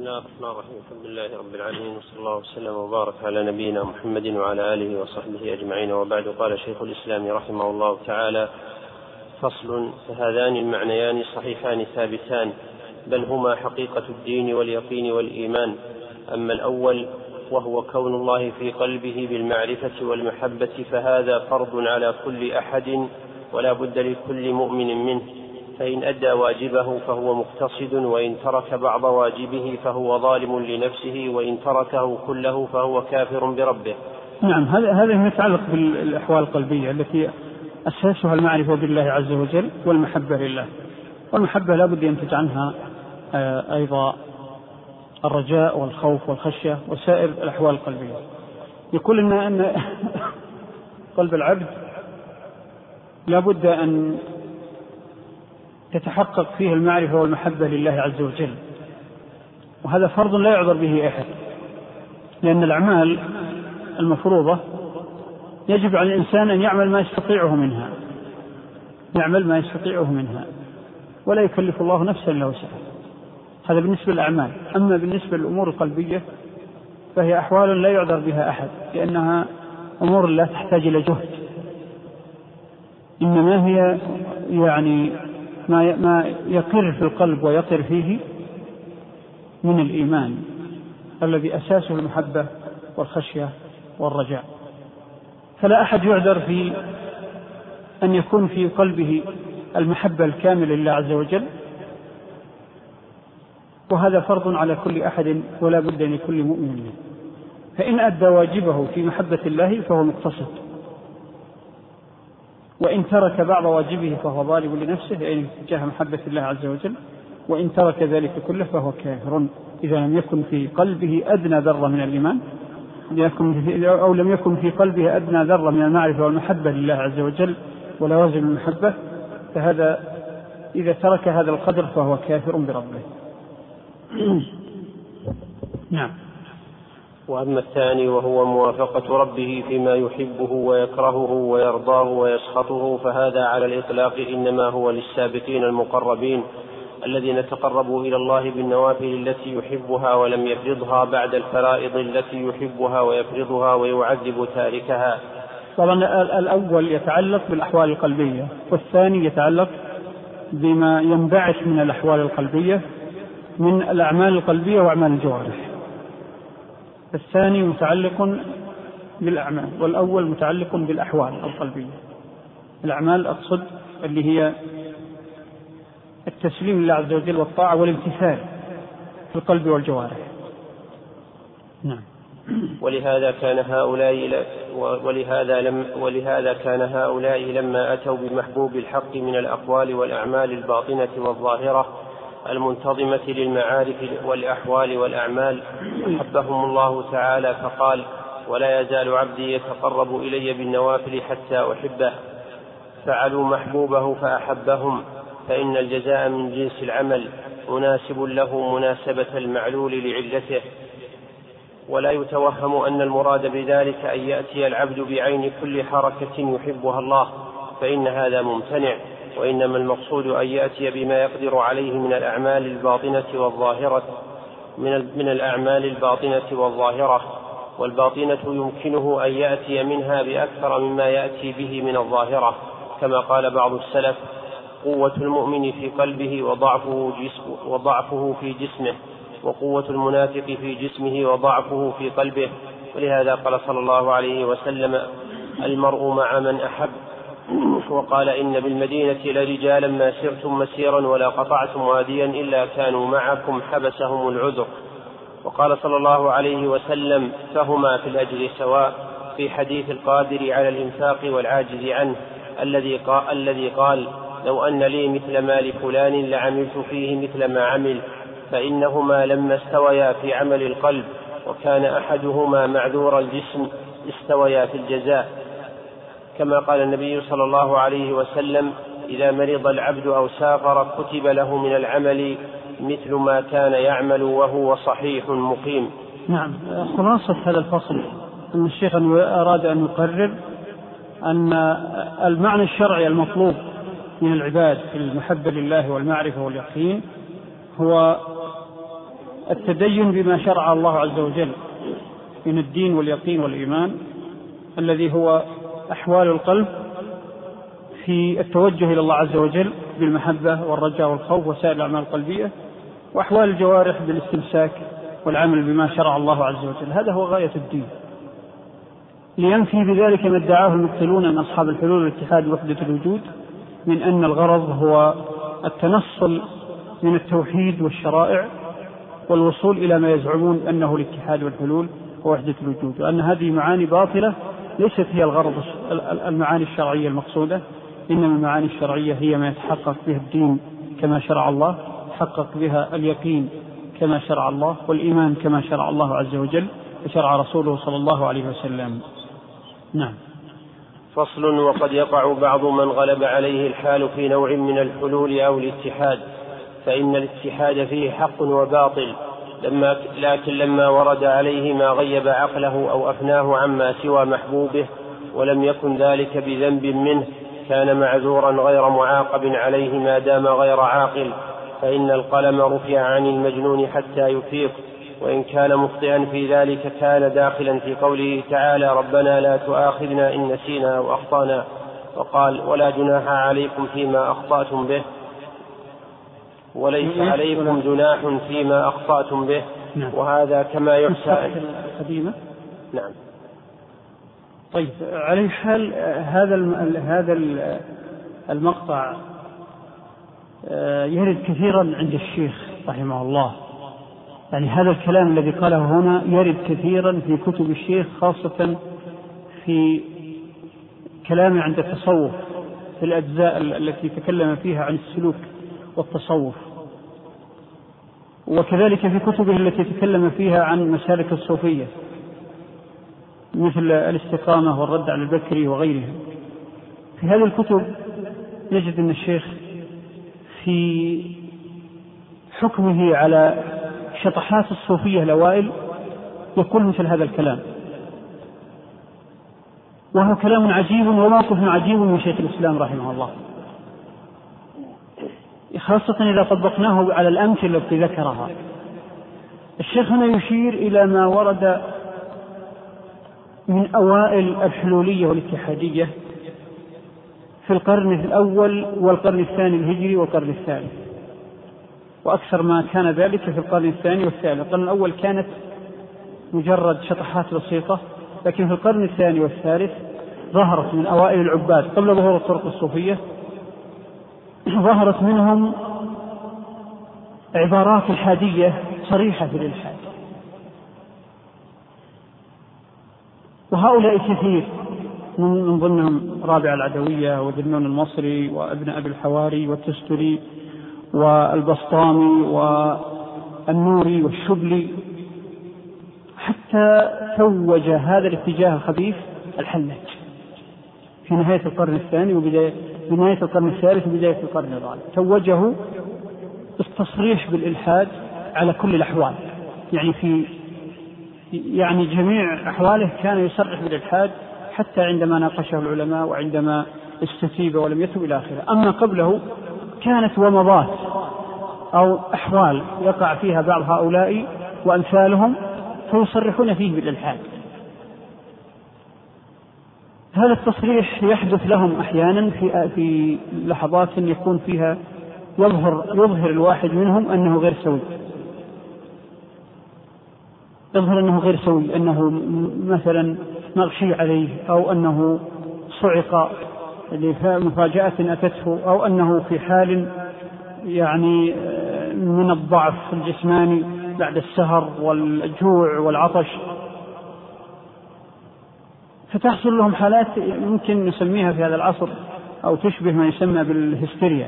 الله الرحمن الرحيم. الحمد لله رب العالمين، وصلى الله وسلم وبارك على نبينا محمد وعلى آله وصحبه أجمعين، وبعد. قال شيخ الإسلام رحمه الله تعالى: فصل. فهذان المعنيان صحيحان ثابتان، بل هما حقيقة الدين واليقين والإيمان. أما الأول وهو كون الله في قلبه بالمعرفة والمحبة فهذا فرض على كل أحد ولا بد لكل مؤمن منه، فإن أدى واجبه فهو مقتصد، وإن ترك بعض واجبه فهو ظالم لنفسه، وإن تركه كله فهو كافر بربه. نعم، هذا يتعلق بالأحوال القلبية التي أساسها المعرفة بالله عز وجل والمحبة لله، والمحبة لا بد ينتج عنها أيضا الرجاء والخوف والخشية وسائر الأحوال القلبية. يقول لنا أن قلب العبد لا بد أن تتحقق فيه المعرفة والمحبة لله عز وجل، وهذا فرض لا يعذر به أحد، لأن الأعمال المفروضة يجب على الإنسان أن يعمل ما يستطيعه منها، ولا يكلف الله نفسا إلا وسعها. هذا بالنسبة للأعمال. أما بالنسبة للأمور القلبية فهي أحوال لا يعذر بها أحد، لأنها أمور لا تحتاج إلى جهد، إنما هي يعني ما يقر في القلب ويقر فيه من الإيمان الذي أساسه المحبة والخشية والرجاء. فلا أحد يعذر في أن يكون في قلبه المحبة الكاملة لله عز وجل، وهذا فرض على كل أحد ولا بد لكل مؤمن. فإن أدى واجبه في محبة الله فهو مقتصد، وإن ترك بعض واجبه فهو ظالم لنفسه، يعني تجاه محبة الله عز وجل، وإن ترك ذلك كله فهو كافر إذا لم يكن في قلبه أدنى ذرة من الإيمان، أو لم يكن في قلبه أدنى ذرة من المعرفة والمحبة لله عز وجل ولوازم المحبة، فهذا إذا ترك هذا القدر فهو كافر بربه. نعم. وأما الثاني وهو موافقة ربه فيما يحبه ويكرهه ويرضاه ويسخطه، فهذا على الإطلاق إنما هو للسابقين المقربين الذين تقربوا إلى الله بالنوافل التي يحبها ولم يفرضها بعد الفرائض التي يحبها ويفرضها ويعذب تاركها. طبعا الأول يتعلق بالأحوال القلبية، والثاني يتعلق بما ينبعث من الأحوال القلبية من الأعمال القلبية وأعمال الجوارح. الثاني متعلق بالأعمال، والأول متعلق بالأحوال القلبية. الأعمال أقصد اللي هي التسليم لله عز وجل والطاعة والامتثال في القلب والجوارح. نعم. ولهذا كان هؤلاء لما أتوا بمحبوب الحق من الأقوال والأعمال الباطنة والظاهرة المنتظمة للمعارف والأحوال والأعمال أحبهم الله تعالى، فقال: ولا يزال عبدي يتقرب إلي بالنوافل حتى أحبه. فعلوا محبوبه فأحبهم، فإن الجزاء من جنس العمل مناسب له مناسبة المعلول لعلته. ولا يتوهم أن المراد بذلك أن يأتي العبد بعين كل حركة يحبها الله، فإن هذا ممتنع، وإنما المقصود أن يأتي بما يقدر عليه من الأعمال الباطنة والظاهرة، والباطنة يمكنه أن يأتي منها بأكثر مما يأتي به من الظاهرة، كما قال بعض السلف: قوة المؤمن في قلبه وضعفه في جسمه، وقوة المنافق في جسمه وضعفه في قلبه. ولهذا قال صلى الله عليه وسلم: المرء مع من أحب. وقال: إن بالمدينة لرجالا ما سرتم مسيرا ولا قطعتم واديا إلا كانوا معكم حبسهم العذر. وقال صلى الله عليه وسلم: فهما في الأجر سواء، في حديث القادر على الإنفاق والعاجز عنه الذي قال: لو أن لي مثل ما لفلان لعملت فيه مثل ما عمل. فإنهما لما استويا في عمل القلب وكان أحدهما معذور الجسم استويا في الجزاء، كما قال النبي صلى الله عليه وسلم: إذا مرض العبد أو سافر كتب له من العمل مثل ما كان يعمل وهو صحيح مقيم. نعم. خلاصة هذا الفصل أن الشيخ أراد أن يقرر أن المعنى الشرعي المطلوب من العباد في المحبة لله والمعرفة واليقين هو التدين بما شرع الله عز وجل من الدين واليقين والإيمان، الذي هو أحوال القلب في التوجه إلى الله عز وجل بالمحبة والرجاء والخوف وسائر الأعمال القلبية، وأحوال الجوارح بالاستمساك والعمل بما شرع الله عز وجل. هذا هو غاية الدين، لينفي بذلك ما ادعاه المبطلون من أصحاب الحلول والاتحاد ووحدة الوجود من أن الغرض هو التنصل من التوحيد والشرائع والوصول إلى ما يزعمون أنه الاتحاد والحلول ووحدة الوجود، وأن هذه معاني باطلة ليست هي الغرض المعاني الشرعية المقصودة، إنما المعاني الشرعية هي ما يتحقق بها الدين كما شرع الله، يتحقق بها اليقين كما شرع الله، والإيمان كما شرع الله عز وجل وشرع رسوله صلى الله عليه وسلم. نعم. فصل. وقد يقع بعض من غلب عليه الحال في نوع من الحلول أو الاتحاد، فإن الاتحاد فيه حق وباطل، لكن لما ورد عليه ما غيب عقله أو أفناه عما سوى محبوبه ولم يكن ذلك بذنب منه كان معذورا غير معاقب عليه ما دام غير عاقل، فإن القلم رفع عن المجنون حتى يفيق، وإن كان مخطئا في ذلك كان داخلا في قوله تعالى ربنا لا تؤاخذنا إن نسينا أو أخطأنا، وقال ولا جناح عليكم فيما أخطأتم به، وليس عليكم جناح فيما أخطأتم به. وهذا كما يحسن. نعم. طيب، على حال هذا المقطع يرد كثيرا عند الشيخ رحمه الله، يعني هذا الكلام الذي قاله هنا يرد كثيرا في كتب الشيخ، خاصة في كلامه عند التصوف في الأجزاء التي تكلم فيها عن السلوك والتصوف، وكذلك في كتبه التي تكلم فيها عن مسالك الصوفية مثل الاستقامة والرد على البكري وغيرها. في هذه الكتب نجد أن الشيخ في حكمه على شطحات الصوفية الأوائل يقول مثل هذا الكلام، وهو كلام عجيب وموقف عجيب من شيخ الإسلام رحمه الله، خاصة إذا طبقناه على الأمثلة التي ذكرها. الشيخ هنا يشير إلى ما ورد من أوائل الحلولية والاتحادية في القرن الأول والقرن الثاني الهجري والقرن الثالث، وأكثر ما كان ذلك في القرن الثاني والثالث. القرن الأول كانت مجرد شطحات بسيطة، لكن في القرن الثاني والثالث ظهرت من أوائل العباد قبل ظهور الطرق الصوفية، ظهرت منهم عبارات الحادية صريحة في الإلحاد، وهؤلاء كثير، من ضمنهم رابع العدوية وذنون المصري وابن أبي الحواري والتستري والبسطامي والنوري والشبلي، حتى توج هذا الاتجاه الخبيث الحلاج في نهاية القرن الثاني وبنهاية القرن الثالث وبداية القرن الرابع. توجه التصريح بالإلحاد على كل الأحوال، يعني جميع أحواله كان يصرح بالإلحاد، حتى عندما ناقشه العلماء وعندما استتيب ولم يتب إلى آخره. أما قبله كانت ومضات أو أحوال يقع فيها بعض هؤلاء وأمثالهم فيصرحون فيه بالإلحاد. هذا التصريح يحدث لهم أحيانا في لحظات يكون فيها يظهر الواحد منهم أنه غير سوي، يظهر أنه غير سوي، أنه مثلا مغشي عليه، أو أنه صعق لمفاجأة أتته، أو أنه في حال يعني من الضعف الجسماني بعد السهر والجوع والعطش، فتحصل لهم حالات يمكن نسميها في هذا العصر أو تشبه ما يسمى بالهستيريا.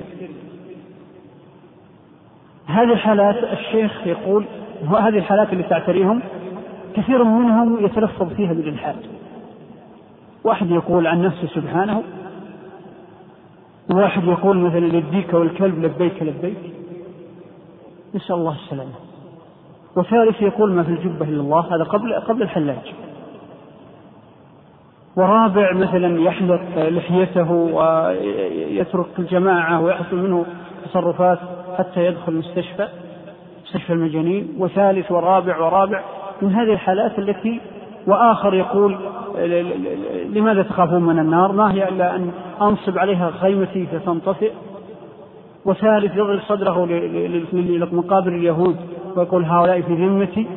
هذه الحالات الشيخ يقول هذه الحالات اللي تعتريهم كثير منهم يتلفظ فيها بالإلحاد. واحد يقول عن نفسه سبحانه، وواحد يقول مثلا للديك والكلب لبيك لبيك، نسأل الله السلامة. وثالث يقول ما في الجبة إلا الله، هذا قبل الحلاج. ورابع مثلا يحلق لحيته ويترك الجماعة ويحصل منه تصرفات حتى يدخل المستشفى. مستشفى المجانين، وثالث ورابع من هذه الحالات التي، وآخر يقول لماذا تخافون من النار؟ ما هي إلا أن أنصب عليها خيمتي فتنطفئ. وثالث يضرب صدره لمقابر اليهود ويقول هؤلاء في ذمتي.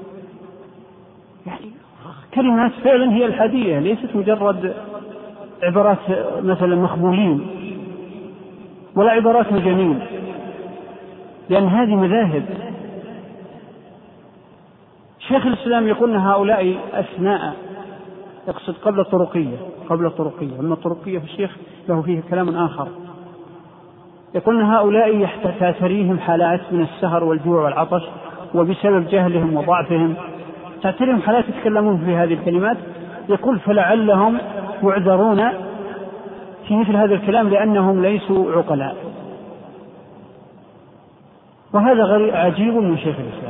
يعني كلمات فعلا هي الحادية، ليست مجرد عبارات مثلا مخبولين ولا عبارات مجانين، لأن هذه مذاهب. شيخ الإسلام يقول هؤلاء أثناء، يقصد قبل الطرقية، أما الطرقية في الشيخ له فيه كلام آخر. يقول هؤلاء تعتريهم حالات من السهر والجوع والعطش، وبسبب جهلهم وضعفهم تعتريهم حالات يتكلمون في هذه الكلمات. يقول فلعلهم معذرون في مثل هذا الكلام لأنهم ليسوا عقلاء. وهذا عجيب من شيخ الإسلام.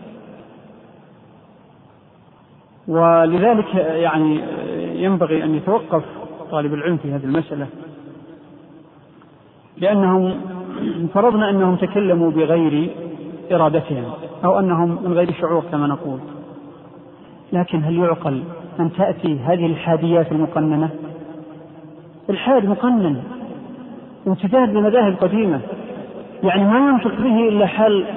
ولذلك يعني ينبغي أن يتوقف طالب العلم في هذه المسألة، لأنهم فرضنا أنهم تكلموا بغير إرادتهم أو أنهم من غير شعور كما نقول، لكن هل يعقل أن تأتي هذه الحاديات المقننة؟ الحاد مقنن امتداد لمذاهب قديمة، يعني ما ينطق به إلا حال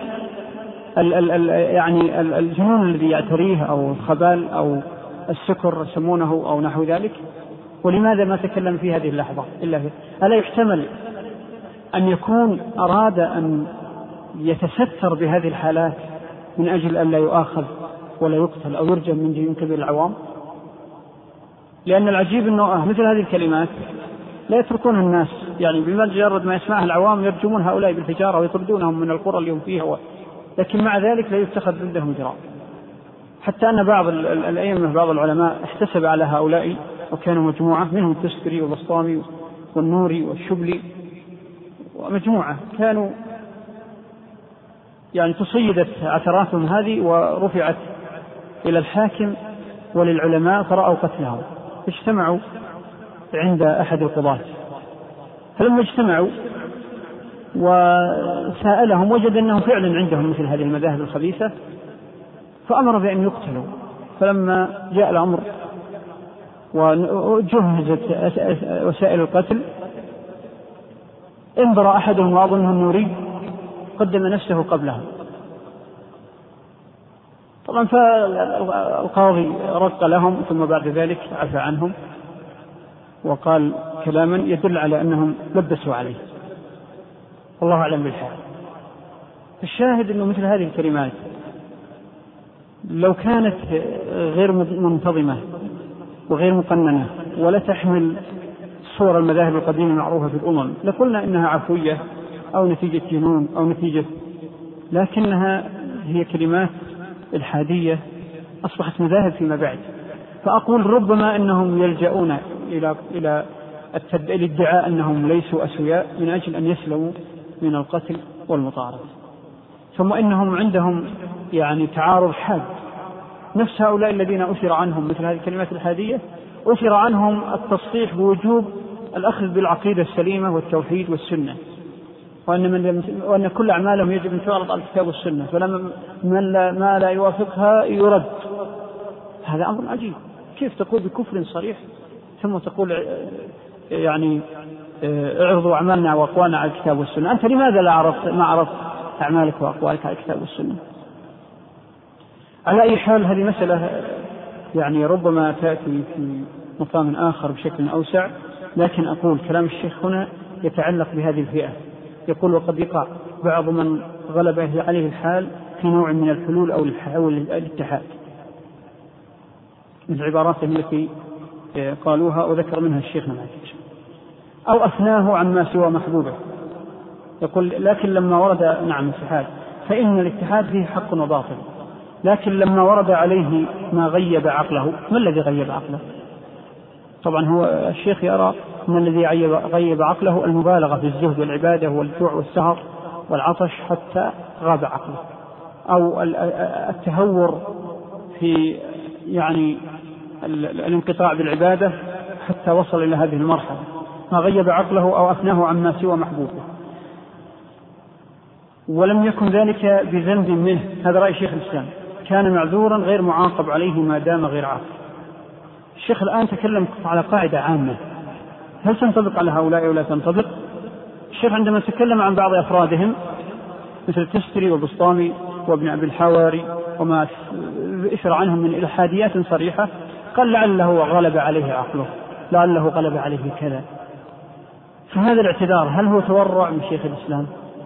يعني الجنون الذي يعتريه أو الخبال أو السكر يسمونه أو نحو ذلك. ولماذا ما تكلم في هذه اللحظة إلا هي؟ ألا يحتمل أن يكون أراد أن يتستر بهذه الحالات من أجل أن لا يؤاخذ ولا يقتل أو يرجم من كبير العوام؟ لأن العجيب أنه مثل هذه الكلمات لا يتركون الناس، يعني بمجرد ما يسمعها العوام يرجمون هؤلاء بالحجارة ويطردونهم من القرى اللي هم فيها، لكن مع ذلك لا يتخذ ضدهم إجراء. حتى أن بعض الأئمة بعض العلماء احتسب على هؤلاء، وكانوا مجموعة منهم التستري والبسطامي والنوري والشبلي ومجموعة كانوا يعني تصيدت عثراتهم هذه ورفعت إلى الحاكم وللعلماء فرأوا قتلهم، اجتمعوا عند أحد القضاة. فلما اجتمعوا وسألهم وجد أنهم فعلا عندهم مثل هذه المذاهب الخبيثة، فأمر بأن يقتلوا. فلما جاء الأمر وجهزت وسائل القتل، انظر أحدهم وأظنه النوري قدم نفسه قبلهم. طبعا فالقاضي رق لهم، ثم بعد ذلك عفى عنهم وقال كلاما يدل على أنهم لبسوا عليه، والله أعلم بالحال. الشاهد أنه مثل هذه الكلمات لو كانت غير منتظمة وغير مقننة ولا تحمل صور المذاهب القديمة المعروفة في الأمم لقلنا إنها عفوية أو نتيجة جنون أو نتيجة، لكنها هي كلمات الحادية أصبحت مذاهب فيما بعد. فأقول ربما أنهم يلجؤون إلى الادعاء أنهم ليسوا أسوياء من أجل أن يسلموا من القتل والمطاردة، ثم إنهم عندهم يعني تعارض حاد. نفس هؤلاء الذين أثر عنهم مثل هذه الكلمات الحادية أثر عنهم التصحيح بوجوب الأخذ بالعقيدة السليمة والتوحيد والسنة، وأن كل أعمالهم يجب أن تعرض على الكتاب والسنة، ما لا يوافقها يرد. هذا أمر عجيب، كيف تقول بكفر صريح ثم تقول يعني اعرضوا أعمالنا وأقوالنا على الكتاب والسنة؟ أنت لماذا ما عرضت أعمالك وأقوالك على الكتاب والسنة؟ على أي حال هذه مسألة يعني ربما تأتي في مقام آخر بشكل أوسع، لكن أقول كلام الشيخ هنا يتعلق بهذه الفئة. يقول وقد يقع بعض من غلب عليه الحال في نوع من الحلول أو الاتحاد، من عباراتهم التي قالوها وذكر منها الشيخ نماذج، أو أثناه عما سوى محبوبه. يقول لكن لما ورد الاتحاد فإن الاتحاد فيه حق وباطل، لكن لما ورد عليه ما غيب عقله. ما الذي غيب عقله؟ طبعا هو الشيخ يرى أن الذي غيب عقله المبالغة في الزهد والعبادة والجوع والسهر والعطش حتى غاب عقله، أو التهور في يعني الانقطاع بالعبادة حتى وصل إلى هذه المرحلة، ما غيب عقله أو أفناه عما سوى محبوبه. ولم يكن ذلك بذنب منه، هذا رأي شيخ الإسلام، كان معذورا غير معاقب عليه ما دام غير عاقل. الشيخ الآن تكلم على قاعدة عامة، هل تنطبق على هؤلاء ولا تنطبق؟ الشيخ عندما تكلم عن بعض أفرادهم مثل التستري والبسطامي وابن أبي الحواري وما إثر عنهم من إلحاديات صريحة، قال لعله غلب عليه عقله، لعله غلب عليه كذا. فهذا الاعتذار هل هو تورع من شيخ الإسلام،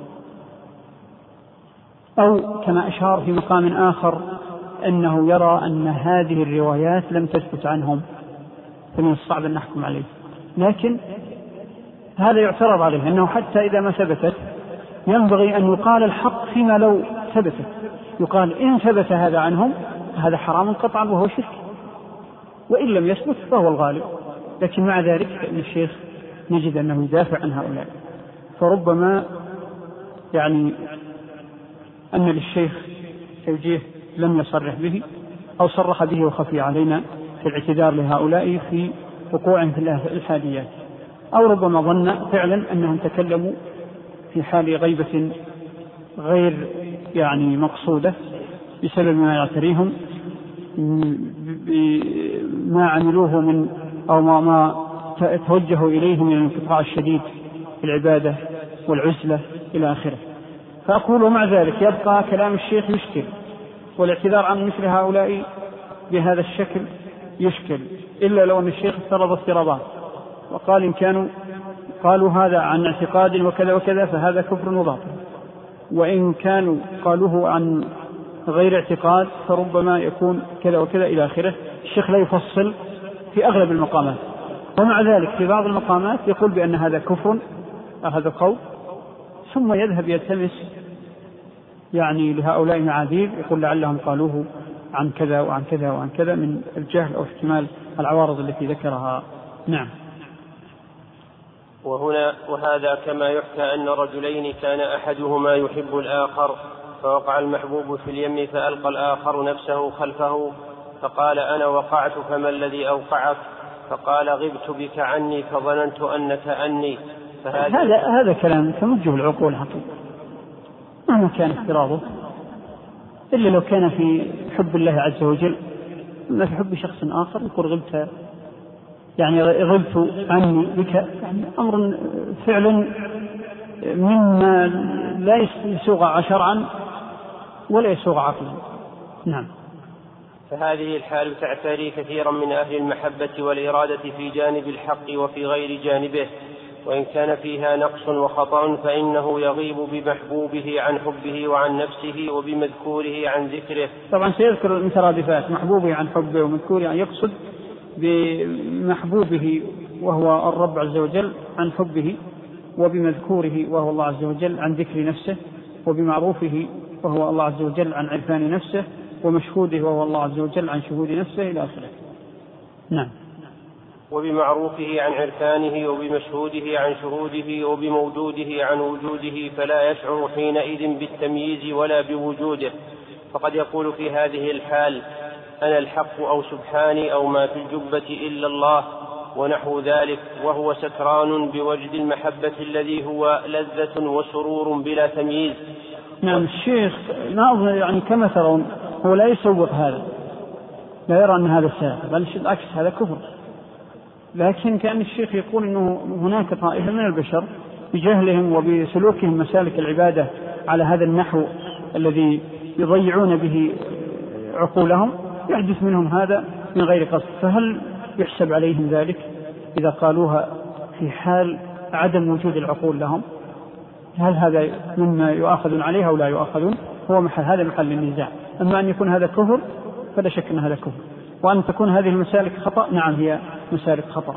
أو كما أشار في مقام آخر أنه يرى أن هذه الروايات لم تثبت عنهم فمن الصعب أن نحكم عليه؟ لكن هذا يعترض عليه أنه حتى إذا ما ثبتت ينبغي أن يقال الحق فيما لو ثبتت، يقال إن ثبت هذا عنهم هذا حرام قطعا وهو شرك، وإن لم يثبت فهو الغالب. لكن مع ذلك فإن الشيخ نجد أنه يدافع عن هؤلاء، فربما يعني أن للشيخ توجيه لم يصرح به أو صرح به وخفي علينا في الاعتذار لهؤلاء في وقوعهم في الإلحاديات، أو ربما ظن فعلا أنهم تكلموا في حال غيبة غير يعني مقصودة بسبب ما يعتريهم بما عملوه من أو ما توجهوا إليه من الانقطاع الشديد في العبادة والعزلة إلى آخره. فأقول مع ذلك يبقى كلام الشيخ يشكل، والاعتذار عن مثل هؤلاء بهذا الشكل يشكل، إلا لو أن الشيخ افترض افتراضات وقال إن كانوا قالوا هذا عن اعتقاد وكذا وكذا فهذا كفر وباطل، وإن كانوا قالوه عن غير اعتقاد فربما يكون كذا وكذا إلى آخره. الشيخ لا يفصل في أغلب المقامات، ومع ذلك في بعض المقامات يقول بأن هذا كفر هذا قول، ثم يذهب يلتمس يعني لهؤلاء معاذير يقول لعلهم قالوه عن كذا وعن كذا وعن كذا من الجهل أو احتمال العوارض التي ذكرها. نعم. وهذا كما يحكى أن رجلين كان أحدهما يحب الآخر فوقع المحبوب في اليم فألقى الآخر نفسه خلفه فقال أنا وقعت فما الذي أوقعك؟ فقال غبت بك عني فظننت أنك أني. هذا كلام تمجه العقول حقيقة، مهما كان افتراضه، إلا لو كان في حب الله عز وجل، أما في حب شخص آخر يقول غبت يعني غبت عني بك، يعني أمر فعلا مما لا يسوغ شرعا ولا يسوغ عقلا. نعم. فهذه الحال تعتري كثيرا من أهل المحبة والإرادة في جانب الحق وفي غير جانبه، وإن كان فيها نقص وخطأ فإنه يغيب بمحبوبه عن حبه وعن نفسه وبمذكوره عن ذكره. طبعا سيذكر المترادفات، محبوبه عن حبه ومذكوره، يعني يقصد بمحبوبه وهو الرب عز وجل عن حبه، وبمذكوره وهو الله عز وجل عن ذكر نفسه، وبمعروفه وهو الله عز وجل عن عرفان نفسه، ومشهوده وهو الله عز وجل عن شهود نفسه إلى آخره. نعم. وبمعروفه عن عرفانه وبمشهوده عن شهوده وبموجوده عن وجوده، فلا يشعر حينئذ بالتمييز ولا بوجوده، فقد يقول في هذه الحال أنا الحق أو سبحاني أو ما في الجبة إلا الله ونحو ذلك، وهو سكران بوجد المحبة الذي هو لذة وسرور بلا تمييز. نعم. الشيخ يعني كما ترون هو لا يسوق هذا، لا يرى أن هذا سائر، بل بالعكس هذا كفر، لكن كأن الشيخ يقول أنه هناك طائفة من البشر بجهلهم وبسلوكهم مسالك العبادة على هذا النحو الذي يضيعون به عقولهم يحدث منهم هذا من غير قصد، فهل يحسب عليهم ذلك إذا قالوها في حال عدم وجود العقول لهم؟ هل هذا مما يؤاخذون عليها أو لا يؤاخذون؟ هذا محل النزاع. أما أن يكون هذا كفر فلا شك أن هذا كفر، وأن تكون هذه المسالك خطأ، نعم هي مسالك خطأ،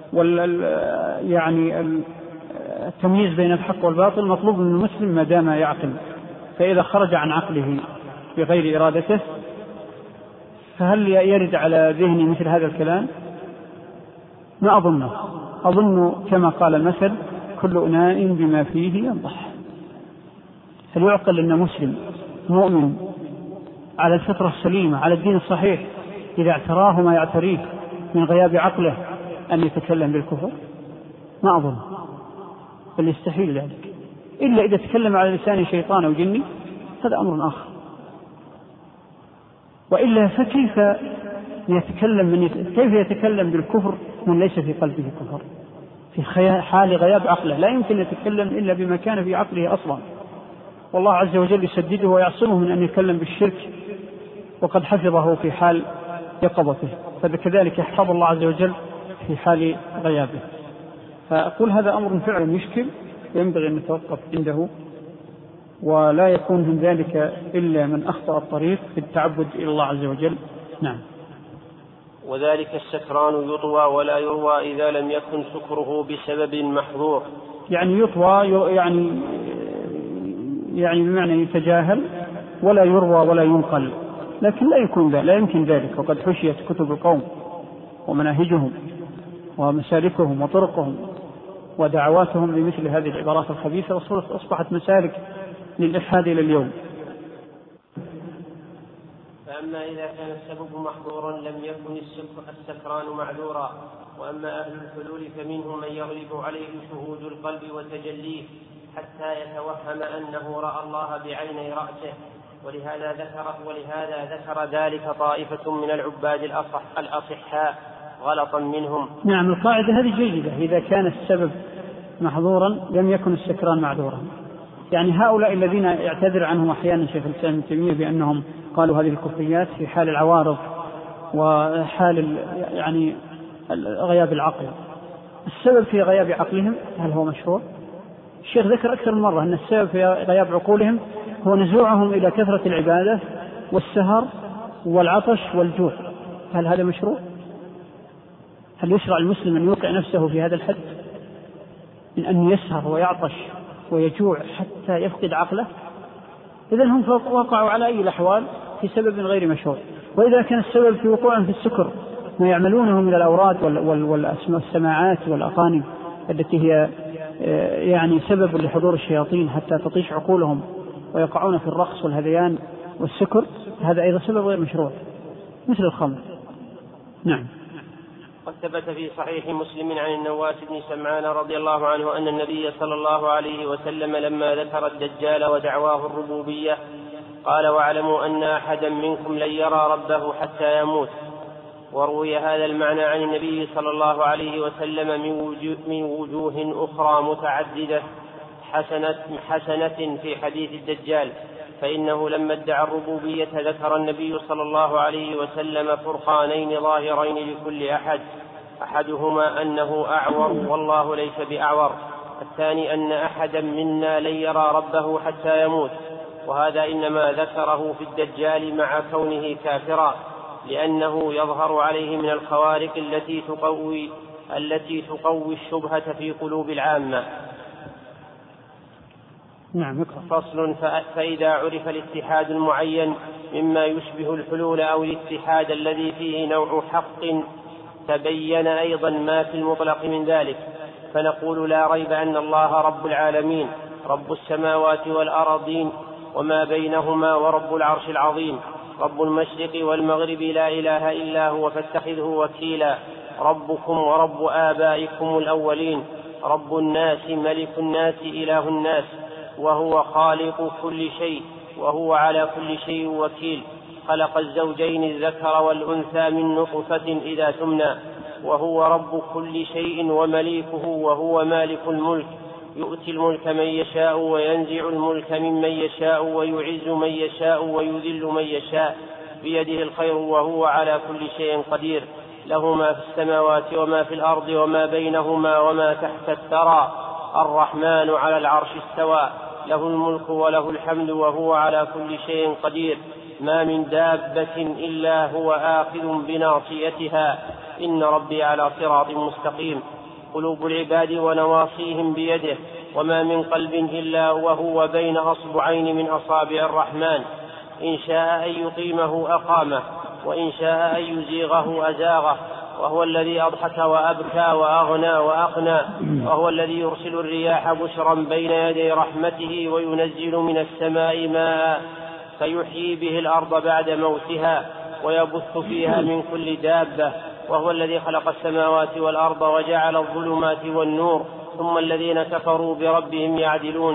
يعني التمييز بين الحق والباطل مطلوب من المسلم ما دام يعقل، فإذا خرج عن عقله بغير إرادته فهل يرد على ذهني مثل هذا الكلام؟ ما أظن كما قال المثل كل إناء بما فيه ينضح. هل يعقل أن مسلم مؤمن على الفطرة السليمة على الدين الصحيح إذا اعتراه ما يعتريه من غياب عقله أن يتكلم بالكفر؟ ما أظن، بل يستحيل ذلك. إلا إذا تكلم على لسان شيطان أو جني هذا أمر آخر. وإلا فكيف كيف يتكلم بالكفر من ليس في قلبه كفر في حال غياب عقله؟ لا يمكن يتكلم إلا بما كان في عقله أصلا، والله عز وجل يسدده ويعصمه من أن يتكلم بالشرك وقد حفظه في حال يقظته، فكذلك يحفظ الله عز وجل في حال غيابه. فأقول هذا أمر فعلا يشكل ينبغي أن نتوقف عنده، ولا يكون من ذلك إلا من أخطأ الطريق في التعبد إلى الله عز وجل. نعم. وذلك السكران يطوى ولا يروى إذا لم يكن سكره بسبب محظور. يعني يطوى يعني بمعنى يتجاهل ولا يروى ولا ينقل، لكن لا يمكن ذلك، وقد حشيت كتب القوم ومناهجهم ومسالكهم وطرقهم ودعواتهم بمثل هذه العبارات الخبيثة، وأصبحت مسالك للإلحاد إلى اليوم. فأما إذا كان السبب محظورا لم يكن السكران معذورا. وأما أهل الحلول فمنهم من يغلب عليه شهود القلب وتجليه حتى يتوهم أنه رأى الله بعيني رأسه، ولهذا ذكر ذلك طائفة من العباد الأصحاء غلطا منهم. نعم، القاعدة هذه جيدة، إذا كان السبب محظورا لم يكن السكران معذورا. يعني هؤلاء الذين يعتذر عنهم أحيانا شيخ الإسلام ابن تيمية بأنهم قالوا هذه الكفريات في حال العوارض وحال يعني غياب العقل، السبب في غياب عقلهم هل هو مشروع؟ الشيخ ذكر أكثر من مرة أن السبب في غياب عقولهم هو نزوعهم إلى كثرة العبادة والسهر والعطش والجوع. هل هذا مشروع؟ هل يشرع المسلم أن يوقع نفسه في هذا الحد من أن يسهر ويعطش ويجوع حتى يفقد عقله؟ إذن هم وقعوا على أي الأحوال في سبب غير مشروع. وإذا كان السبب في وقوعهم في السكر ما يعملونه من الأوراد والسماعات والأغاني التي هي يعني سبب لحضور الشياطين حتى تطيش عقولهم ويقعون في الرقص والهذيان والسكر، هذا أيضا سبب غير مشروع مثل الخمر. نعم. قد ثبت في صحيح مسلم عن النواس بن سمعان رضي الله عنه أن النبي صلى الله عليه وسلم لما ذكر الدجال ودعواه الربوبية قال: واعلموا أن أحدا منكم لن يرى ربه حتى يموت. وروي هذا المعنى عن النبي صلى الله عليه وسلم من وجوه أخرى متعددة حسنة في حديث الدجال، فإنه لما ادعى الربوبية ذكر النبي صلى الله عليه وسلم فرقانين ظاهرين لكل أحد، أحدهما أنه أعور والله ليس بأعور، الثاني أن أحدا منا لن يرى ربه حتى يموت. وهذا إنما ذكره في الدجال مع كونه كافرا، لأنه يظهر عليه من الخوارق التي تقوي الشبهة في قلوب العامة. نعم. فصل: فإذا عرف الاتحاد المعين مما يشبه الحلول أو الاتحاد الذي فيه نوع حق تبين أيضا ما في المطلق من ذلك، فنقول: لا ريب أن الله رب العالمين، رب السماوات والأرضين وما بينهما، ورب العرش العظيم، رب المشرق والمغرب، لا إله إلا هو فاتخذه وكيلا، ربكم ورب آبائكم الأولين، رب الناس، ملك الناس، إله الناس، وهو خالق كل شيء، وهو على كل شيء وكيل، خلق الزوجين الذكر والأنثى من نطفة إذا تمنى، وهو رب كل شيء ومليكه، وهو مالك الملك، يؤتي الملك من يشاء وينزع الملك ممن يشاء ويعز من يشاء ويذل من يشاء، بيده الخير وهو على كل شيء قدير، له ما في السماوات وما في الأرض وما بينهما وما تحت الثرى، الرحمن على العرش استوى، له الملك وله الحمد وهو على كل شيء قدير، ما من دابة إلا هو آخذ بناصيتها، إن ربي على صراط مستقيم، قلوب العباد ونواصيهم بيده، وما من قلب إلا وهو بين أصبعين من أصابع الرحمن، إن شاء أن يقيمه أقامه، وإن شاء أن يزيغه أزاغه، وهو الذي أضحك وأبكى وأغنى وأقنى، وهو الذي يرسل الرياح بشرا بين يدي رحمته، وينزل من السماء ماء فيحيي به الأرض بعد موتها، ويبث فيها من كل دابة، وهو الذي خلق السماوات والأرض وجعل الظلمات والنور، ثم الذين كفروا بربهم يعدلون،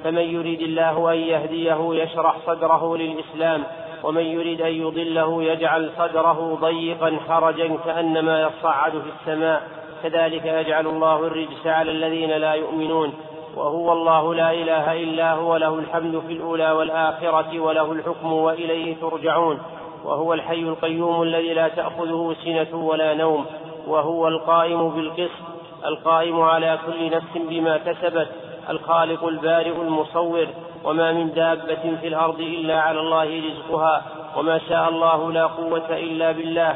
فمن يريد الله أن يهديه يشرح صدره للإسلام، ومن يريد أن يضله يجعل صدره ضيقا حرجا كأنما يصعد في السماء، كذلك يجعل الله الرجس على الذين لا يؤمنون. وهو الله لا إله إلا هو، له الحمد في الأولى والآخرة، وله الحكم وإليه ترجعون. وهو الحي القيوم الذي لا تأخذه سنة ولا نوم، وهو القائم بالقسط، القائم على كل نفس بما كسبت، الخالق البارئ المصور. وما من دابة في الأرض إلا على الله رزقها، وما شاء الله لا قوة إلا بالله،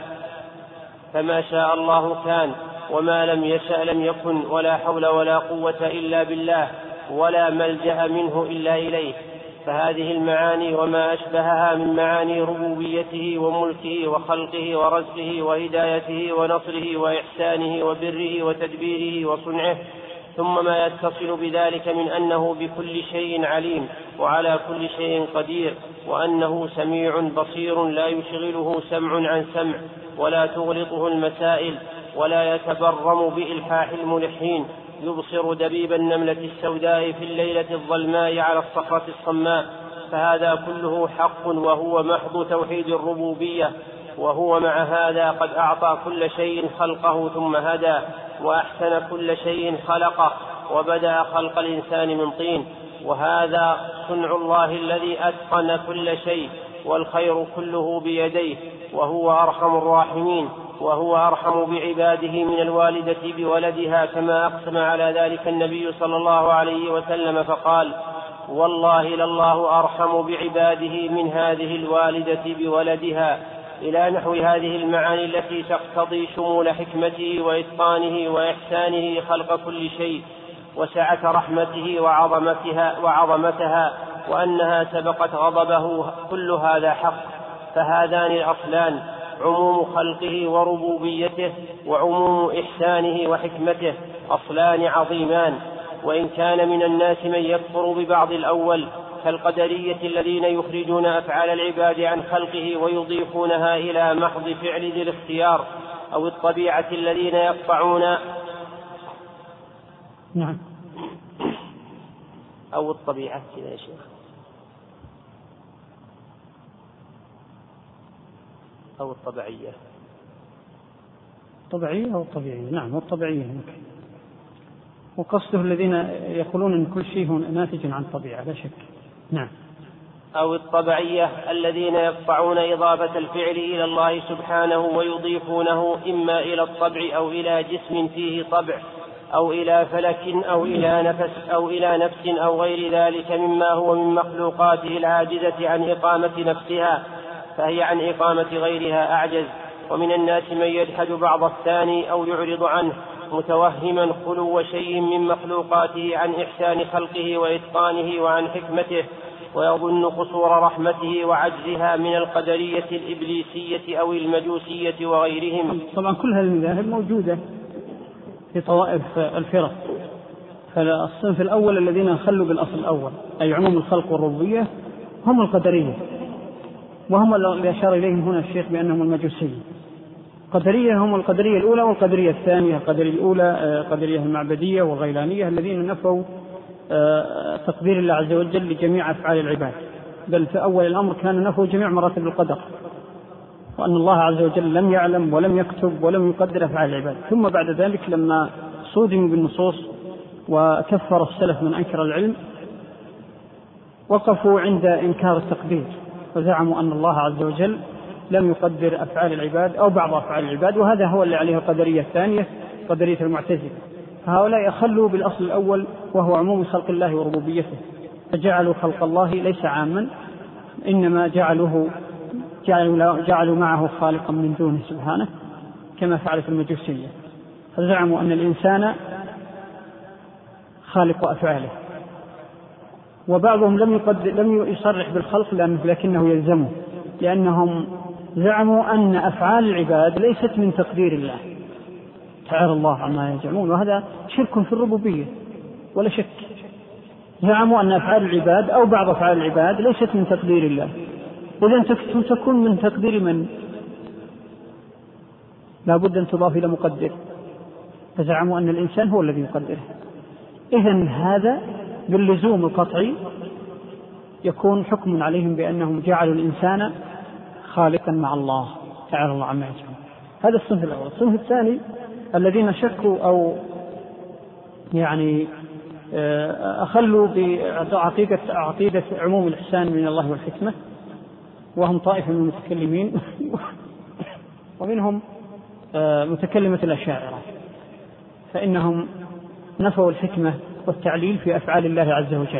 فما شاء الله كان، وما لم يشأ لم يكن، ولا حول ولا قوة إلا بالله، ولا ملجأ منه إلا إليه. فهذه المعاني وما أشبهها من معاني ربوبيته وملكه وخلقه ورزقه وهدايته ونصره وإحسانه وبره وتدبيره وصنعه، ثم ما يتصل بذلك من أنه بكل شيء عليم وعلى كل شيء قدير، وأنه سميع بصير لا يشغله سمع عن سمع، ولا تغلطه المسائل، ولا يتبرم بإلحاح الملحين، يبصر دبيب النملة السوداء في الليلة الظلماء على الصخرة الصماء. فهذا كله حق، وهو محض توحيد الربوبية. وهو مع هذا قد أعطى كل شيء خلقه ثم هدى، وأحسن كل شيء خلقه، وبدأ خلق الإنسان من طين. وهذا صنع الله الذي أتقن كل شيء، والخير كله بيديه، وهو أرحم الراحمين، وهو أرحم بعباده من الوالدة بولدها، كما أقسم على ذلك النبي صلى الله عليه وسلم فقال: والله لله أرحم بعباده من هذه الوالدة بولدها، إلى نحو هذه المعاني التي تقتضي شمول حكمته وإتقانه وإحسانه خلق كل شيء، وسعة رحمته وعظمتها، وأنها سبقت غضبه. كل هذا حق. فهذان الأصلان، عموم خلقه وربوبيته وعموم إحسانه وحكمته، أصلان عظيمان. وإن كان من الناس من يكفر ببعض الأول كالقدرية الذين يخرجون أفعال العباد عن خلقه ويضيفونها إلى محض فعل ذي الاختيار، أو الطبيعة الذين يقطعون أو الطبيعة يا شيخ أو الطبيعية أو الطبيعية. نعم، والطبيعية ممكن. وقصده الذين يقولون أن كل شيء هو ناتج عن طبيعة، لا شك. نعم. أو الطبيعية الذين يقطعون إضافة الفعل إلى الله سبحانه ويضيفونه إما إلى الطبع أو إلى جسم فيه طبع، أو إلى فلك أو إلى نفس أو غير ذلك مما هو من مخلوقاته العاجزة عن إقامة نفسها، فهي عن إقامة غيرها أعجز. ومن الناس من يجحد بعض الثاني أو يعرض عنه، متوهما خلو شيء من مخلوقاته عن إحسان خلقه وإتقانه وعن حكمته، ويظن قصور رحمته وعجزها من القدرية الإبليسية أو المجوسية وغيرهم. طبعا كل هذه المذاهب موجودة في طوائف الفرق. فالصنف الأول الذين خلوا بالأصل الأول، أي عموم الخلق والربوبية، هم القدرية، وهم اللي أشار إليهم هنا الشيخ بأنهم المجوسية. قدرية هم القدرية الأولى والقدرية الثانية. القدرية الأولى قدرية المعبدية والغيلانية الذين نفوا تقدير الله عز وجل لجميع أفعال العباد، بل في أول الأمر كان نفوا جميع مراتب القدر، وأن الله عز وجل لم يعلم ولم يكتب ولم يقدر أفعال العباد. ثم بعد ذلك لما صودموا بالنصوص وكفر السلف من أنكر العلم، وقفوا عند إنكار التقدير، وزعموا أن الله عز وجل لم يقدر أفعال العباد أو بعض أفعال العباد، وهذا هو اللي عليه القدرية الثانية، قدرية المعتزلة. هؤلاء يخلوا بالأصل الأول وهو عموم خلق الله وربوبيته، فجعلوا خلق الله ليس عاما، إنما جعلوا معه خالقا من دونه سبحانه، كما فعلت المجوسية، فزعموا أن الإنسان خالق أفعاله. وبعضهم لم يصرح بالخلق لكنه يلزمه، لأنهم زعموا أن أفعال العباد ليست من تقدير الله، تعالى الله عما يزعمون، وهذا شرك في الربوبية ولا شك. زعموا أن أفعال العباد أو بعض أفعال العباد ليست من تقدير الله، إذن تكون من تقدير من؟ لا بد أن تضاف إلى مقدر، فزعموا أن الإنسان هو الذي يقدره. إذن هذا باللزوم القطعي يكون حكم عليهم بأنهم جعلوا الإنسان خالقا مع الله تعالى الله عما يجعل. هذا الصنف الأول. الصنف الثاني الذين شكوا أو يعني أخلوا بعقيدة عموم الإحسان من الله والحكمة، وهم طائفة من المتكلمين ومنهم متكلمة الأشاعرة، فإنهم نفوا الحكمة والتعليل في أفعال الله عز وجل،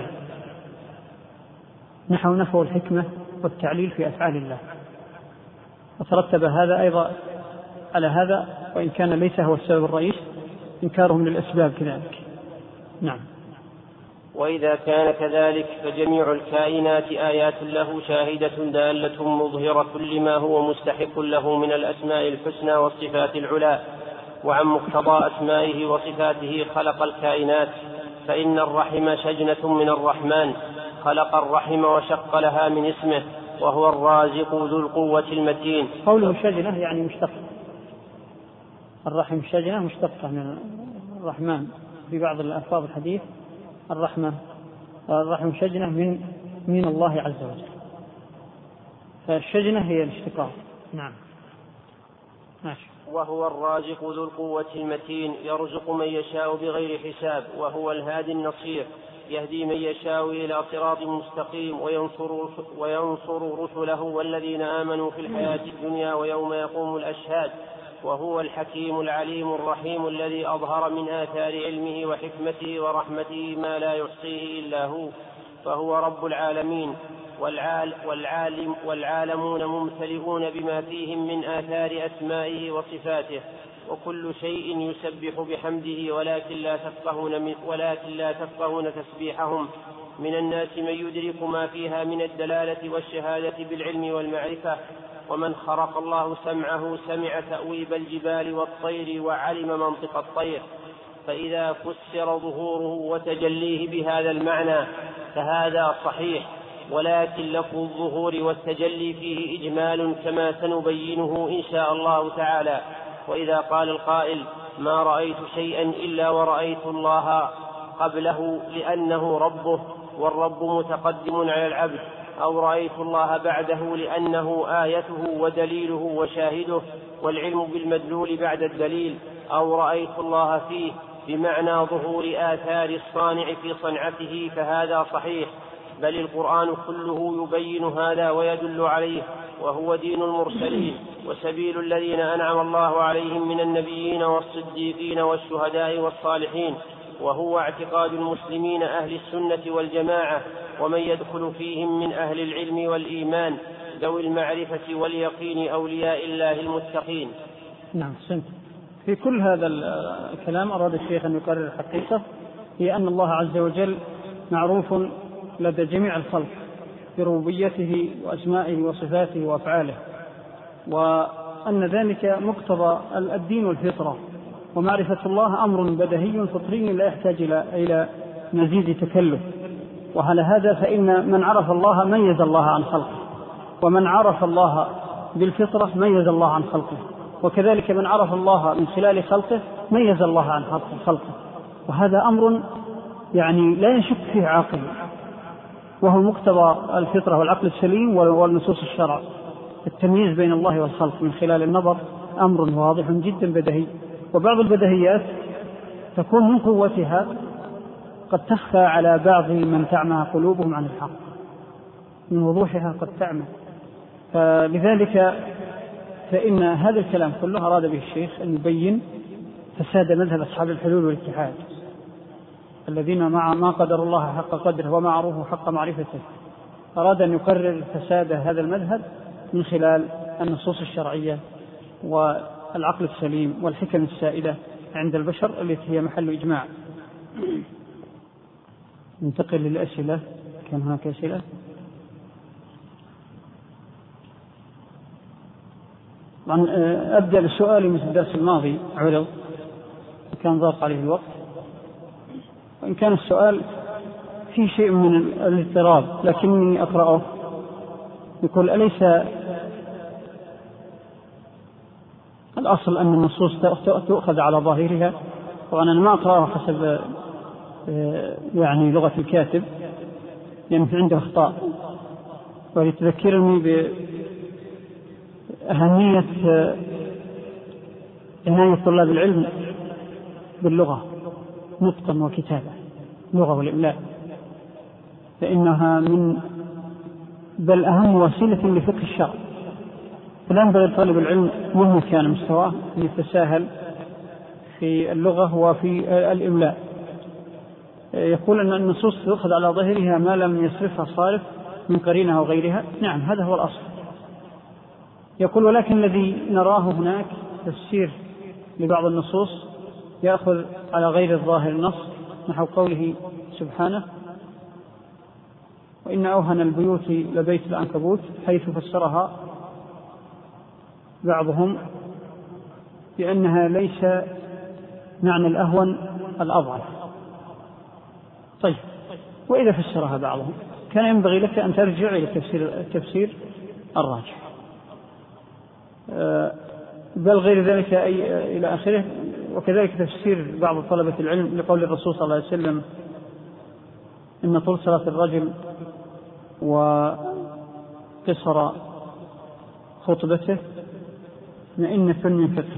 نفوا الحكمة والتعليل في أفعال الله، وترتب هذا أيضا على هذا، وإن كان ليس هو السبب الرئيس، إنكارهم للأسباب كذلك. نعم. وإذا كان كذلك فجميع الكائنات آيات له شاهدة دالة مظهرة لما هو مستحق له من الأسماء الحسنى والصفات العلى، وعن مقتضى أسمائه وصفاته خلق الكائنات. فإن الرحم شجنة من الرحمن، خلق الرحم وشق لها من اسمه، وهو الرازق ذو القوة المتين. قوله شجنة يعني مشتق، الرحم شجنة مشتقة من الرحمن في بعض الألفاظ الحديث، الرحم شجنة من الله عز وجل، فالشجنة هي الاشتقاق. نعم ماشي. وهو الرازق ذو القوة المتين، يرزق من يشاء بغير حساب، وهو الهادي النصير، يهدي من يشاء إلى صراط مستقيم، وينصر رسله والذين آمنوا في الحياة الدنيا ويوم يقوم الأشهاد. وهو الحكيم العليم الرحيم، الذي أظهر من آثار علمه وحكمته ورحمته ما لا يحصيه إلا هو، فهو رب العالمين، والعالمون ممتلئون بما فيهم من آثار أسمائه وصفاته، وكل شيء يسبح بحمده، ولكن لا تفقهون تسبيحهم. من الناس من يدرك ما فيها من الدلالة والشهادة بالعلم والمعرفة، ومن خرق الله سمعه سمع تأويب الجبال والطير وعلم منطق الطير. فإذا فسر ظهوره وتجليه بهذا المعنى فهذا صحيح، ولكن لفظ الظهور والتجلي فيه إجمال كما سنبينه إن شاء الله تعالى. وإذا قال القائل ما رأيت شيئا إلا ورأيت الله قبله لأنه ربه، والرب متقدم على العبد، أو رأيت الله بعده لأنه آيته ودليله وشاهده، والعلم بالمدلول بعد الدليل، أو رأيت الله فيه بمعنى ظهور آثار الصانع في صنعته، فهذا صحيح، بل القرآن كله يبين هذا ويدل عليه، وهو دين المرسلين وسبيل الذين أنعم الله عليهم من النبيين والصديقين والشهداء والصالحين، وهو اعتقاد المسلمين أهل السنة والجماعة، ومن يدخل فيهم من أهل العلم والإيمان ذوي المعرفة واليقين أولياء الله المتقين. نعم سنت. في كل هذا الكلام أراد الشيخ أن يقرر الحقيقة، هي أن الله عز وجل معروف لدى جميع الخلق بربوبيته وأسمائه وصفاته وأفعاله، وأن ذلك مقتضى الدين والفطرة، ومعرفة الله أمر بديهي فطري لا يحتاج إلى مزيد تكلف. وعلى هذا فإن من عرف الله ميز الله عن خلقه، ومن عرف الله بالفطرة ميز الله عن خلقه، وكذلك من عرف الله من خلال خلقه ميز الله عن خلقه. وهذا أمر يعني لا يشك فيه عاقل، وهو مقتضى الفطرة والعقل السليم والنصوص الشرع. التمييز بين الله والخلق من خلال النظر أمر واضح جدا بديهي، وبعض البديهيات تكون من قوتها قد تخفى على بعض من تعمى قلوبهم عن الحق، من وضوحها قد تعمى. فلذلك فإن هذا الكلام كله أراد به الشيخ أن يبين فساد مذهب أصحاب الحلول والاتحاد الذين مع ما قدر الله حق قدره وما عروه حق معرفته. أراد أن يقرر فساد هذا المذهب من خلال النصوص الشرعية والعقل السليم والحكم السائدة عند البشر التي هي محل إجماع. ننتقل للأسئلة. كان هناك أسئلة؟ أبدأ بالسؤال مثل الدرس الماضي علو كان ضاق عليه الوقت، وإن كان السؤال فيه شيء من الاضطراب لكنني أقرأه. يقول أليس الأصل أن النصوص تؤخذ على ظاهرها؟ طبعا أنا ما أقرأه حسب يعني لغة الكاتب، يعني عنده أخطاء، ولتذكرني بأهمية عناية طلاب العلم باللغة نطقا وكتابة، اللغة والإملاء، فإنها من بل أهم وسيلة لفقه الشرع. فلا ينبغي لطالب العلم مهما كان مستواه أن يتساهل في اللغة وفي الإملاء. يقول أن النصوص تؤخذ على ظاهرها ما لم يصرفها صارف من قرينها وغيرها. نعم، هذا هو الأصل. يقول ولكن الذي نراه هناك تفسير لبعض النصوص يأخذ على غير الظاهر النص، نحو قوله سبحانه وإن أوهن البيوت لبيت العنكبوت، حيث فسرها بعضهم بأنها ليس معنى الأهون الأضعف. طيب، وإذا فسرها بعضهم كان ينبغي لك أن ترجع إلى التفسير الراجح، بل غير ذلك إلى آخره. وكذلك تفسير بعض طلبة العلم لقول الرسول صلى الله عليه وسلم إن طول صلاة الرجل وقصر خطبته مئنة من فقه،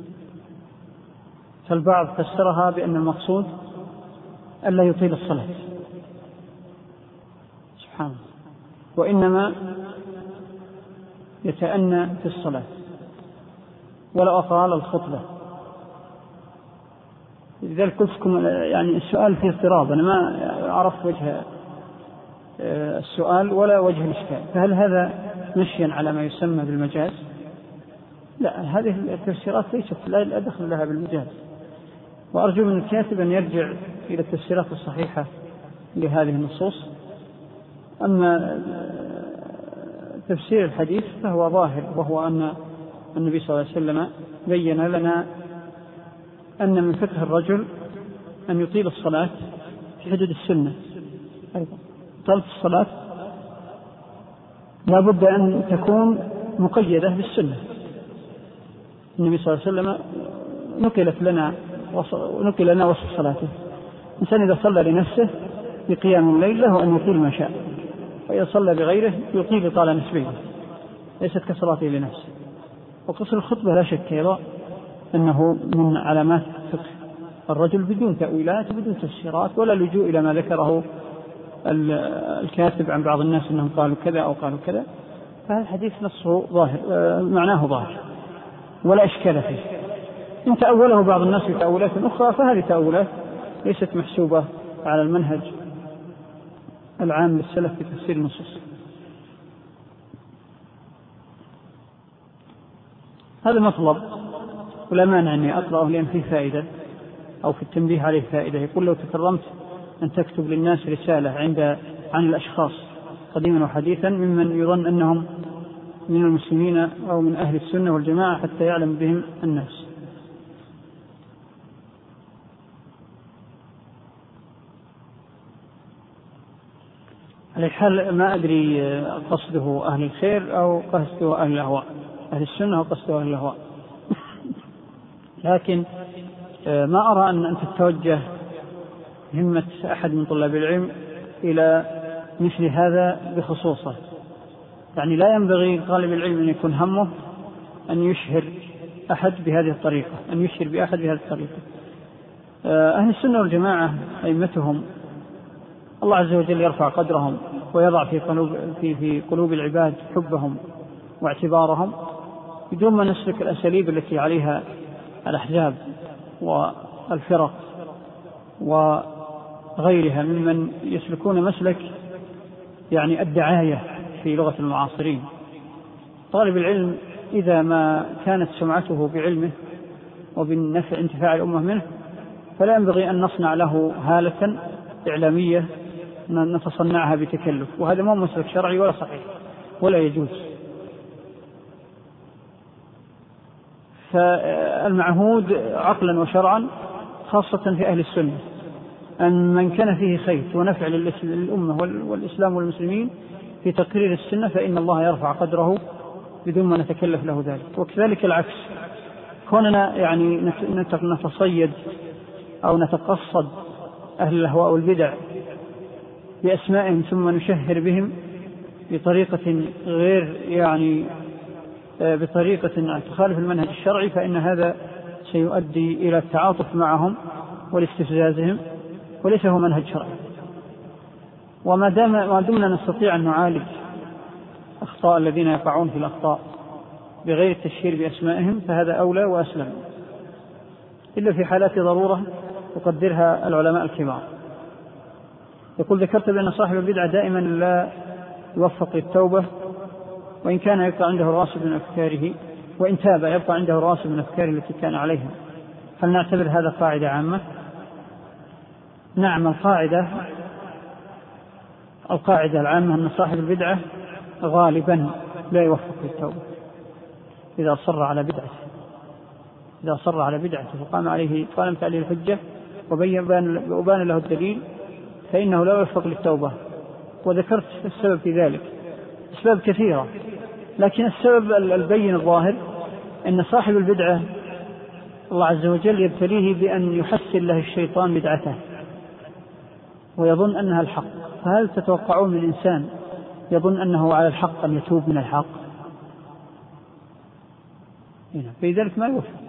فالبعض فسرها بأن المقصود ألا يطيل الصلاة، سبحان الله، وإنما يتأنى في الصلاة ولا أطال الخطبة. لذلك قلت لكم يعني السؤال فيه اضطراب، أنا ما عرفت وجه السؤال ولا وجه الإشكال، فهل هذا مشيا على ما يسمى بالمجاز؟ لا، هذه التفسيرات ليست لا دخل لها بالمجاز، وأرجو من الكاتب أن يرجع إلى التفسيرات الصحيحة لهذه النصوص. أما تفسير الحديث فهو ظاهر، وهو أن النبي صلى الله عليه وسلم بين لنا أن من فقه الرجل أن يطيل الصلاة في حدود السنة. طالت الصلاة لا بد أن تكون مقيدة بالسنة. النبي صلى الله عليه وسلم نقل لنا وصف صلاته. الإنسان إذا صلى لنفسه بقيام الليل له أن يطيل ما شاء، وإذا صلى بغيره يطيل طال نسبيه، ليست كصلاته لنفسه. وقصر الخطبة لا شك أيضا أنه من علامات فقه الرجل بدون تأويلات وبدون تفسيرات ولا لجوء إلى ما ذكره الكاتب عن بعض الناس أنهم قالوا كذا أو قالوا كذا. فهذا الحديث نصه ظاهر، معناه ظاهر ولا إشكال فيه. إن تأوله بعض الناس بتأويلات أخرى فهذه تأويلات ليست محسوبة على المنهج العام للسلف في تفسير النصوص. هذا مطلب ولا مانع أني أقرأه لأن فيه فائدة أو في التنبيه عليه فائدة. يقول لو تكرمت أن تكتب للناس رسالة عن الأشخاص قديما وحديثا ممن يظن أنهم من المسلمين أو من أهل السنة والجماعة حتى يعلم بهم الناس. على الحال ما أدري قصده أهل الخير أو قصده أهل الأهواء، أهل السنة أو قصده أهل الأهواء. لكن ما أرى أن تتوجه همة أحد من طلاب العلم إلى مثل هذا بخصوصه. يعني لا ينبغي طالب العلم أن يكون همه أن يشهر أحد بهذه الطريقة، أن يشهر بأحد بهذه الطريقة. أهل السنة والجماعة أئمتهم الله عز وجل يرفع قدرهم ويضع في قلوب العباد حبهم واعتبارهم بدون ما نسلك الأساليب التي عليها الأحزاب والفرق وغيرها ممن يسلكون مسلك يعني الدعاية في لغة المعاصرين. طالب العلم إذا ما كانت سمعته بعلمه وبالنفع انتفاع الأمة منه فلا ينبغي أن نصنع له هالة إعلامية نتصنعها بتكلف، وهذا ما مسلك شرعي ولا صحيح ولا يجوز. فالمعهود عقلا وشرعا خاصة في أهل السنة أن من كان فيه خير ونفع للأمة والإسلام والمسلمين في تقرير السنة فإن الله يرفع قدره بدون ما نتكلف له ذلك. وكذلك العكس، كوننا يعني نتصيد أو نتقصد أهل الأهواء والبدع بأسمائهم ثم نشهر بهم بطريقة غير بطريقة تخالف المنهج الشرعي، فإن هذا سيؤدي إلى التعاطف معهم والاستفزازهم، وليس هو منهج شرعي. وما دمنا نستطيع أن نعالج أخطاء الذين يقعون في الأخطاء بغير التشهير بأسمائهم فهذا أولى وأسلم، إلا في حالات ضرورة يقدرها العلماء الكبار. يقول: ذكرت بأن صاحب البدعة دائما لا يوفق للتوبة وإن كان يبقى عنده راسب من أفكاره، وإن تاب يبقى عنده راسب من أفكاره التي كان عليها، هل نعتبر هذا قاعدة عامة؟ نعم، القاعدة العامة أن صاحب البدعة غالبا لا يوفق للتوبة إذا أصر على بدعته قامت عليه الحجة وبان له الدليل فإنه لا يوفق للتوبة. وذكرت السبب في ذلك، أسباب كثيرة، لكن السبب البين الظاهر أن صاحب البدعة الله عز وجل يبتليه بأن يحسن له الشيطان بدعته ويظن أنها الحق. فهل تتوقعون من إنسان يظن أنه على الحق أن يتوب من الحق؟ في ذلك ما يوفق.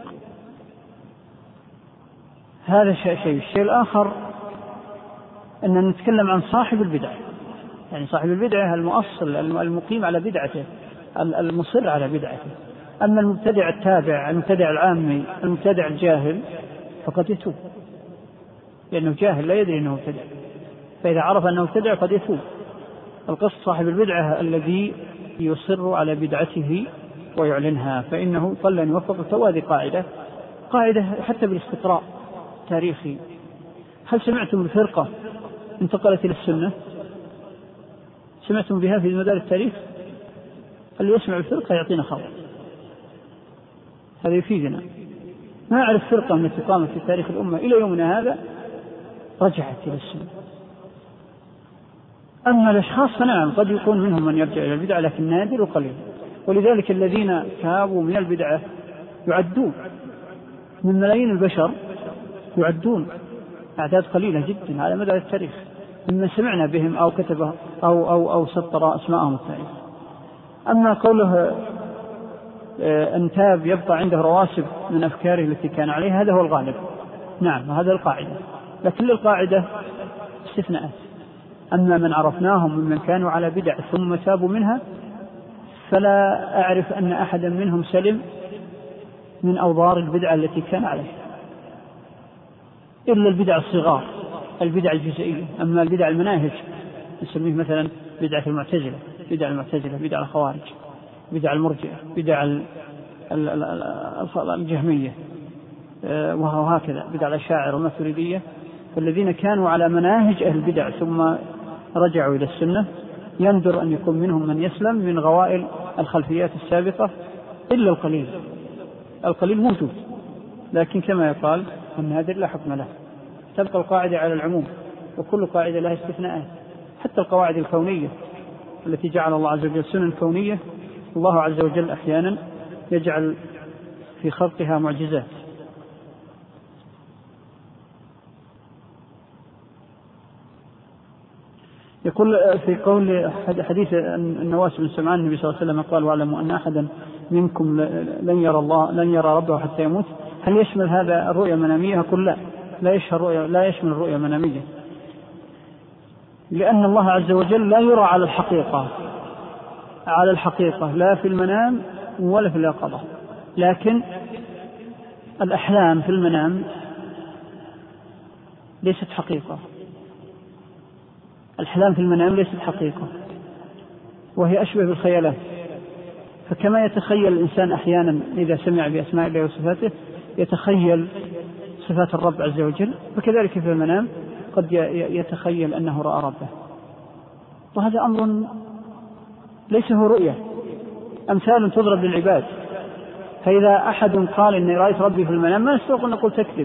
هذا شيء. الشيء الآخر أن نتكلم عن صاحب البدعة، يعني صاحب البدعة المؤصل المقيم على بدعته المصر على بدعته. أما المبتدع التابع، المبتدع العامي، المبتدع الجاهل فقد يتوب، لأنه جاهل لا يدري أنه مبتدع، فإذا عرف أنه مبتدع قد يتوب. القصد صاحب البدعة الذي يصر على بدعته ويعلنها فإنه قل أن يوفق التوبة. هذه قاعدة حتى بالاستقراء تاريخي. هل سمعتم الفرقة انتقلت إلى السنة؟ سمعتم بها في مدار التاريخ؟ اللي يسمع الفرقة يعطينا خبر، هذا يفيدنا. ما أعرف فرقة التي قامت في تاريخ الأمة إلى يومنا هذا رجعت إلى السنة. أما الأشخاص فنعم قد يكون منهم من يرجع إلى البدعة، لكن نادر وقليل. ولذلك الذين تابوا من البدعة يعدون من ملايين البشر، يعدون أعداد قليلة جدا على مدى التاريخ مما سمعنا بهم أو كتبه أو سطر أسماءهم التاريخ. أما قوله أن تاب يبقى عنده رواسب من أفكاره التي كان عليها، هذا هو الغالب. نعم، هذا القاعدة، لكن للقاعدة استثناءات. أما من عرفناهم ممن كانوا على بدع ثم تابوا منها فلا أعرف أن أحدا منهم سلم من أوضار البدعة التي كان عليها، إلا البدع الصغار، البدع الجزئية. أما البدع المناهج نسميه مثلا بدعة المعتزلة، بدع الخوارج، بدع المرجئة، بدع الجهمية، وهكذا بدع الأشاعرة والماتريدية. فالذين كانوا على مناهج أهل البدع ثم رجعوا إلى السنة يندر أن يكون منهم من يسلم من غوائل الخلفيات السابقة، إلا القليل موجود، لكن كما يقال النادر لا حكم له. تبقى القاعدة على العموم، وكل قاعدة لها استثناءات، حتى القواعد الكونية التي جعل الله عز وجل سنن كونية، الله عز وجل أحيانا يجعل في خلقها معجزات. يقول في قول حديث النواس بن سمعان النبي صلى الله عليه وسلم قال: واعلموا أن أحدا منكم لن يرى ربه حتى يموت. هل يشمل هذا الرؤيا المنامية؟ يقول لا يشمل الرؤيا المنامية، لأن الله عز وجل لا يرى على الحقيقة لا في المنام ولا في اليقظة. لكن الأحلام في المنام ليست حقيقة، الأحلام في المنام ليست حقيقة، وهي أشبه بالخيالات. فكما يتخيل الإنسان أحيانا إذا سمع بأسماء الله وصفاته يتخيل صفات الرب عز وجل، فكذلك في المنام قد يتخيل أنه رأى ربه. وهذا أمر ليس هو رؤية، أمثال تضرب للعباد. فإذا أحد قال إني رأيت ربي في المنام ما نستطيع أن نقول تكذب،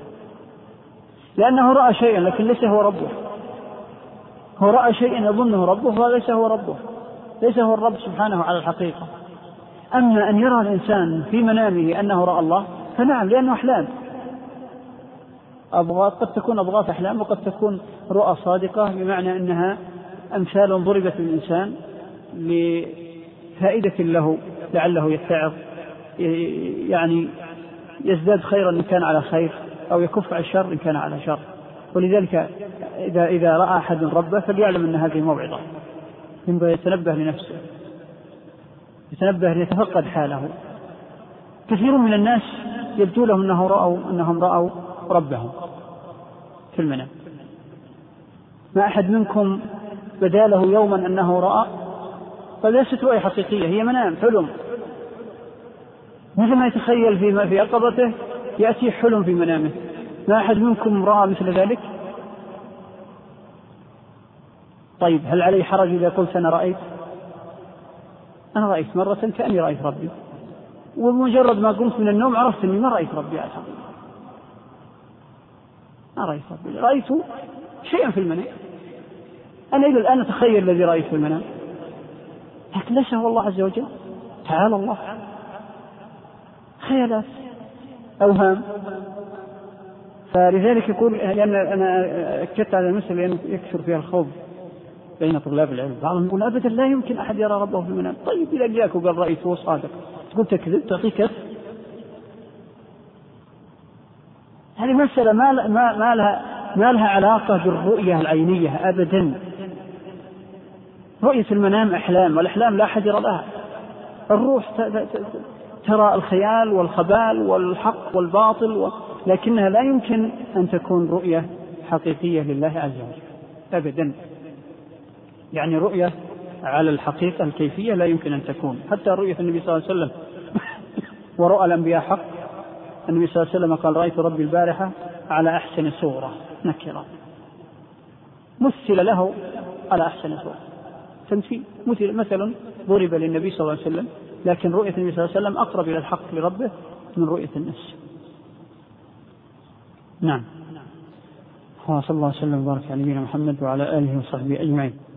لأنه رأى شيئا لكن ليس هو ربه. هو رأى شيئا يظنه ربه وليس هو ربه، ليس هو الرب سبحانه على الحقيقة. أما أن يرى الإنسان في منامه أنه رأى الله فنعم، لأنه أحلام. أضغاث، قد تكون أضغاث أحلام وقد تكون رؤى صادقة، بمعنى أنها أمثال ضربت للإنسان لفائدة له، لعله يتعظ، يعني يزداد خيرا إن كان على خير، أو يكف عن شر إن كان على شر. ولذلك إذا رأى أحد ربه فليعلم أن هذه موعظة، ينبغي يتنبه لنفسه، يتنبه ليتفقد حاله. كثير من الناس يبدو لهم أنهم رأوا ربهم في المنام. ما أحد منكم بدا له يوما أنه رأى، فليست رؤية حقيقية، هي منام، حلم، مثل ما يتخيل في يقظته يأتي حلم في منامه. ما أحد منكم رأى مثل ذلك؟ طيب هل علي حرج إذا قلت أنا رأيت مرة كأني رأيت ربي، ومجرد ما قمت من النوم عرفت أني ما رأيت ربي على الحقيقة، ما رأيت ربي، رأيت شيئا في المنام. أنا إلى الآن أتخيل الذي رأيت في المنام، لكن ليس هو الله عز وجل، تعالى الله، خيالات، أوهام. فلذلك يقول، لأن أنا أكدت على المسألة لأن يكثر فيها الخوض بين طلاب العلم، بعضهم يقول أبدا لا يمكن أحد يرى ربه في المنام. طيب إذا جاءك وقال رأيته صادق تقول تكذب، تعطيه كذب؟ هذه مسألة ما لها علاقة بالرؤية العينية أبدا. رؤية المنام أحلام، والأحلام لا أحد يرى لها. الروح ترى الخيال والخبال والحق والباطل، لكنها لا يمكن أن تكون رؤية حقيقية لله عز وجل أبدا. يعني رؤية على الحقيقة الكيفية لا يمكن أن تكون. حتى رؤية النبي صلى الله عليه وسلم ورؤى الأنبياء حق. النبي صلى الله عليه وسلم قال رأيت ربي البارحة على أحسن صورة نكرة، مثل له على أحسن صورة، تمثيل، مثلا ضرب للنبي صلى الله عليه وسلم، لكن رؤية النبي صلى الله عليه وسلم أقرب إلى الحق لربه من رؤية النفس. نعم. صلى الله عليه وسلم وبارك على نبينا محمد وعلى آله وصحبه أجمعين.